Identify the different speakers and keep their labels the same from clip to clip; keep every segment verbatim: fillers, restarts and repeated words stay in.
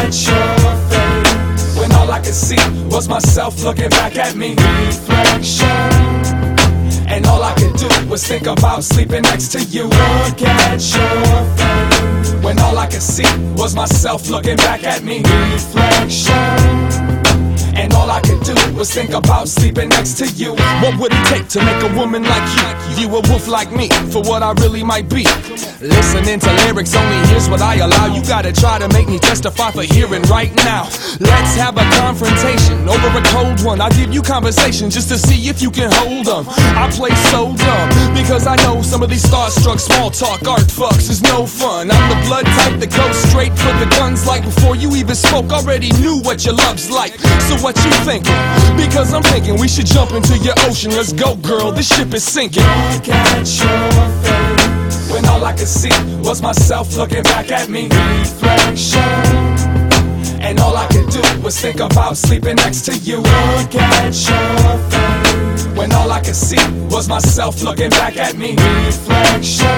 Speaker 1: at your face, when all I could see was myself looking back at me. Reflection, and all I could do was think about sleeping next to you. Look at your face, when all I could see was myself looking back at me. Reflection, and all I could do was think about sleeping next to you.
Speaker 2: What would it take to make a woman like you? You a wolf like me, for what I really might be. Listening to lyrics only, here's what I allow. You gotta try to make me testify for hearing right now. Let's have a confrontation over a cold one. I'll give you conversation just to see if you can hold them. I play so dumb, because I know some of these starstruck small talk art fucks is no fun. I'm the blood type that goes straight for the guns, like before you even spoke, already knew what your love's like. So what you thinking? Because I'm thinking we should jump into your ocean. Let's go, girl, this ship is sinking.
Speaker 1: Look at your face, when all I could see was myself looking back at me. Reflection, and all I could do was think about sleeping next to you. Look at your face, when all I could see was myself looking back at me. Reflection,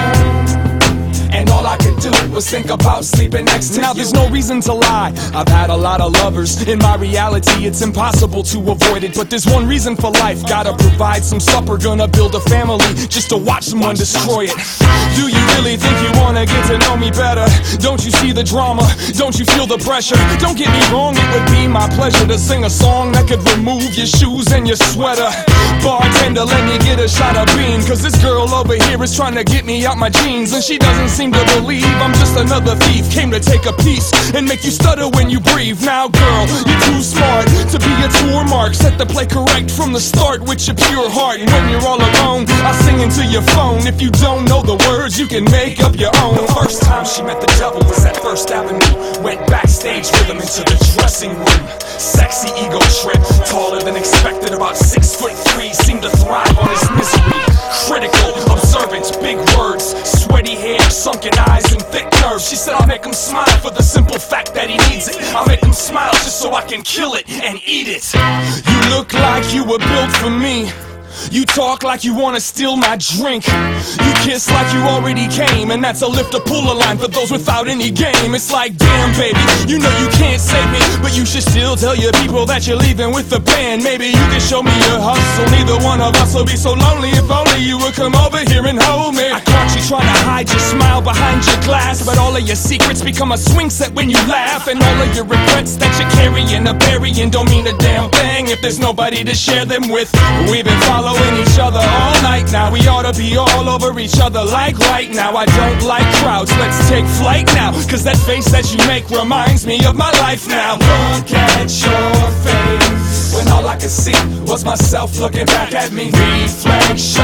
Speaker 1: and all I could do was think about sleeping next to you.
Speaker 2: Now there's no reason to lie, I've had a lot of lovers. In my reality it's impossible to avoid it, but there's one reason for life. Gotta provide some supper, gonna build a family just to watch someone destroy it. Do you really think you wanna get to know me better? Don't you see the drama? Don't you feel the pressure? Don't get me wrong, it would be my pleasure to sing a song that could remove your shoes and your sweater. Bartender, let me get a shot of bean, cause this girl over here is trying to get me out my jeans, and she doesn't seem to believe I'm just another thief. Came to take a piece and make you stutter when you breathe. Now girl, you're too smart to be a tour mark. Set the play correct from the start with your pure heart. And when you're all alone, I sing into your phone. If you don't know the words, you can make up your own. The first time she met the devil was at First Avenue. Went backstage with him into the dressing room. Sexy ego trip, taller than expected, about six foot three. Seemed to thrive on his misery. Critical, observant, big words, sweaty hair, sunken eyes and thick nerves. She said I'll make him smile for the simple fact that he needs it. I'll make him smile just so I can kill it and eat it. You look like you were built for me. You talk like you wanna steal my drink. You kiss like you already came, and that's a lift or pull a line for those without any game. It's like, damn baby, you know you can't save me, but you should still tell your people that you're leaving with the band. Maybe you can show me your hustle. Neither one of us will be so lonely if only you would come over here and hold me. I caught you trying to hide your smile behind your glass, but all of your secrets become a swing set when you laugh. And all of your regrets that you're carrying or burying don't mean a damn thing if there's nobody to share them with. We've been following each other all night now. We ought to be all over each other like right now. I don't like crowds, let's take flight now, cause that face that you make reminds me of my life now.
Speaker 1: Look at your face, when all I could see was myself looking back at me. Reflection,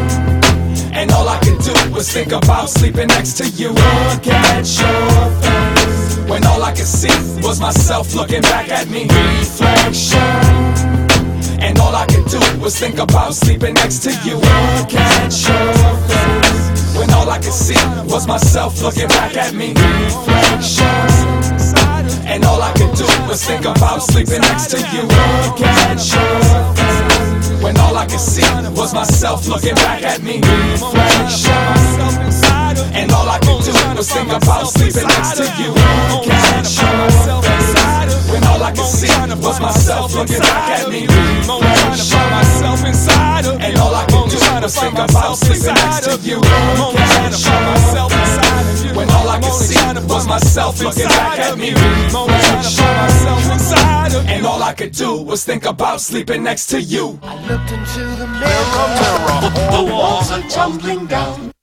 Speaker 1: and all I could do was think about sleeping next to you. Look at your face, when all I could see was myself looking back at me. Reflection, and all I could do was think about sleeping next to you. Look at your face, when all I could see was myself looking back at me. Reflection, and all I could do was think about sleeping next to you. Look at your face, when all I could see was myself looking back at me. Reflection, and all I could do was think about sleeping next to you. Look at your face, when all I could see was myself looking back at me. Reflection, and all I could do was think about sleeping next to you. Look at your face, when all I could see was myself looking back at me. Reflection, and all I could do was think about sleeping next to you.
Speaker 3: I looked into the mirror, the walls are tumbling down.